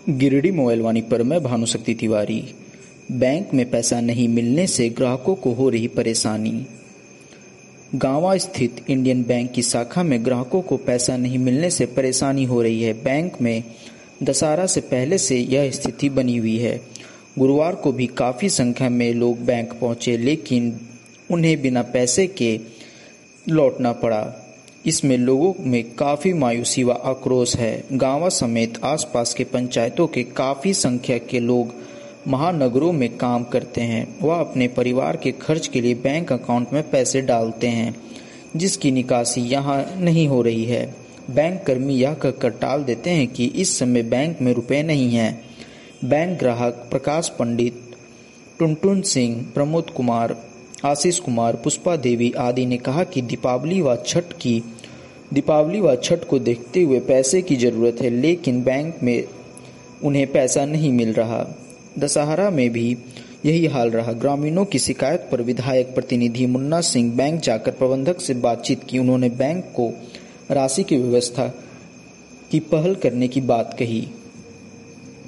Giridih mobile वाणी पर मैं भानुशक्ति Tiwari. Bank में पैसा नहीं मिलने से ग्राहकों को हो रही परेशानी। गांवा स्थित इंडियन बैंक की शाखा में ग्राहकों को पैसा नहीं मिलने से परेशानी हो रही है। बैंक में दशहरा से पहले से यह स्थिति बनी हुई है। गुरुवार को भी काफ़ी संख्या में लोग बैंक पहुंचे, लेकिन उन्हें बिना पैसे के लौटना पड़ा। इसमें लोगों में काफ़ी मायूसी व आक्रोश है। गांवा समेत आसपास के पंचायतों के काफ़ी संख्या के लोग महानगरों में काम करते हैं। वह अपने परिवार के खर्च के लिए बैंक अकाउंट में पैसे डालते हैं, जिसकी निकासी यहां नहीं हो रही है। बैंक कर्मी यह कहकर टाल देते हैं कि इस समय बैंक में रुपए नहीं हैं। बैंक ग्राहक प्रकाश पंडित, टुनटुन सिंह, प्रमोद कुमार, आशीष कुमार, पुष्पा देवी आदि ने कहा कि दीपावली व छठ को देखते हुए पैसे की जरूरत है, लेकिन बैंक में उन्हें पैसा नहीं मिल रहा। दशहरा में भी यही हाल रहा। ग्रामीणों की शिकायत पर विधायक प्रतिनिधि मुन्ना सिंह बैंक जाकर प्रबंधक से बातचीत की। उन्होंने बैंक को राशि की व्यवस्था की पहल करने की बात कही।